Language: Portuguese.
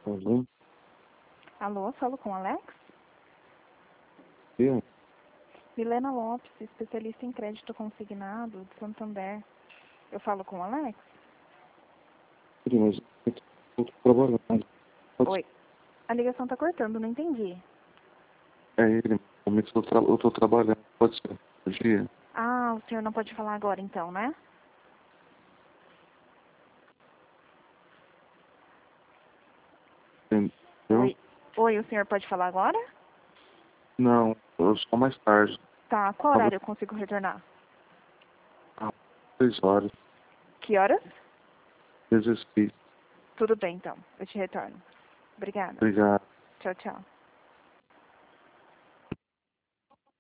Alô? Alô, falo com o Alex? Eu? Milena Lopes, especialista em crédito consignado de Santander. Eu falo com o Alex? Mas eu tô trabalhando. Oi. A ligação tá cortando, não entendi. É ele, realmente eu tô trabalhando. Pode ser um dia? Ah, o senhor não pode falar agora então, né? Entendeu? Oi, o senhor pode falar agora? Não, eu só mais tarde. Tá, qual horário eu consigo retornar? Às 6 horas. Que horas? 16. Tudo bem então, eu te retorno. Obrigada. Obrigado. Tchau, tchau.